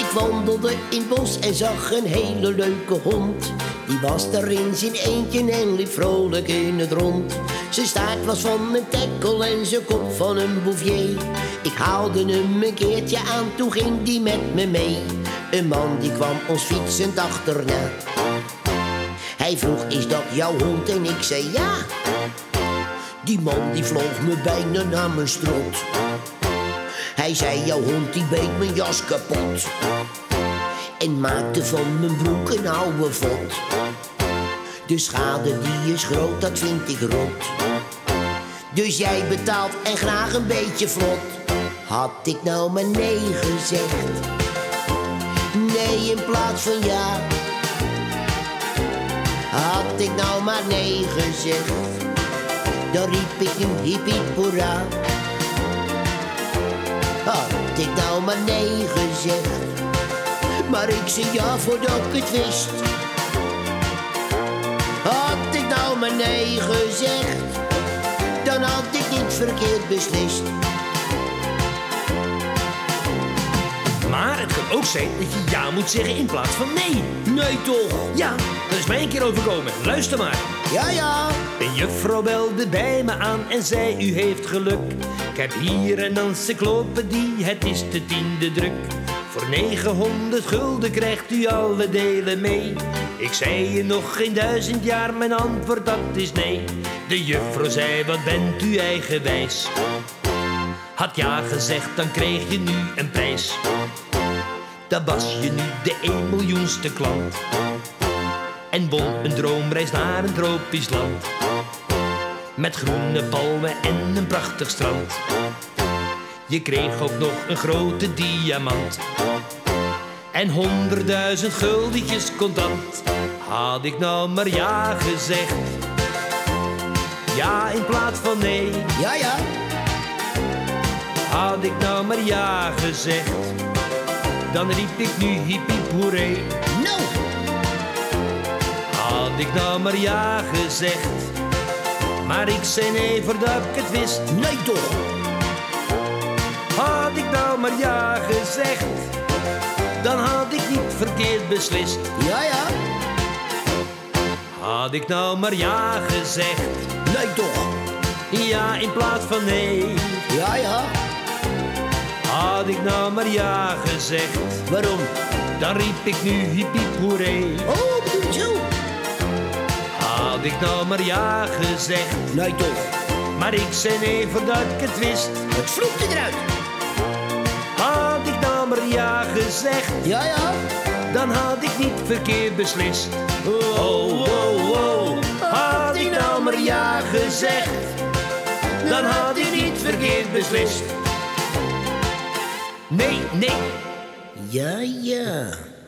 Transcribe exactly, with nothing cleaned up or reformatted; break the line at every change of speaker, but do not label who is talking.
Ik wandelde in het bos en zag een hele leuke hond. Die was er in zijn eentje en liep vrolijk in het rond. Zijn staart was van een tekkel en zijn kop van een bouvier. Ik haalde hem een keertje aan, toen ging die met me mee. Een man die kwam ons fietsend achterna. Hij vroeg, is dat jouw hond? En ik zei ja. Die man die vloog me bijna naar mijn strot. Hij zei, jouw hond die beet mijn jas kapot. En maakte van mijn broek een oude vod. De schade die is groot, dat vind ik rot. Dus jij betaalt en graag een beetje vlot. Had ik nou maar nee gezegd? Nee in plaats van ja. Had ik nou maar nee gezegd? Dan riep ik nu hiep hiep hoera. Had ik nou maar nee gezegd? Maar ik zei ja voordat ik het wist. Had ik nou maar nee gezegd, dan had ik niet verkeerd beslist.
Maar het kan ook zijn dat je ja moet zeggen in plaats van nee.
Nee toch?
Ja, dat is mij een keer overkomen. Luister maar.
Ja, ja.
Een juffrouw belde bij me aan en zei u heeft geluk. Ik heb hier een encyclopedie, het is de tiende druk. Voor negenhonderd gulden krijgt u alle delen mee. Ik zei je nog geen duizend jaar, mijn antwoord dat is nee. De juffrouw zei, wat bent u eigenwijs. Had ja gezegd, dan kreeg je nu een prijs. Dan was je nu de één miljoenste klant. En won een droomreis naar een tropisch land. Met groene palmen en een prachtig strand. Je kreeg ook nog een grote diamant. En honderdduizend guldetjes contant. Had ik nou maar ja gezegd. Ja in plaats van nee.
Ja, ja.
Had ik nou maar ja gezegd, dan riep ik nu hiep hiep hoeré.
No.
Had ik nou maar ja gezegd, maar ik zei nee voordat ik het wist.
Nee toch?
Had ik nou maar ja gezegd, dan had ik niet verkeerd beslist.
Ja, ja.
Had ik nou maar ja gezegd,
nee toch?
Ja in plaats van nee.
Ja, ja.
Had ik nou maar ja gezegd,
waarom?
Dan riep ik nu hiep hiep hoeré.
Oh, bedoel je zo?
Had ik nou maar ja gezegd,
nee toch?
maar ik zei nee voordat ik het wist.
Het vloekte eruit.
Had ik nou maar ja gezegd,
ja, ja.
Dan had ik niet verkeerd beslist. Oh, oh, oh, oh. Had ik nou maar ja gezegd, dan had ik niet verkeerd beslist. Nee, nee.
Ja, ja.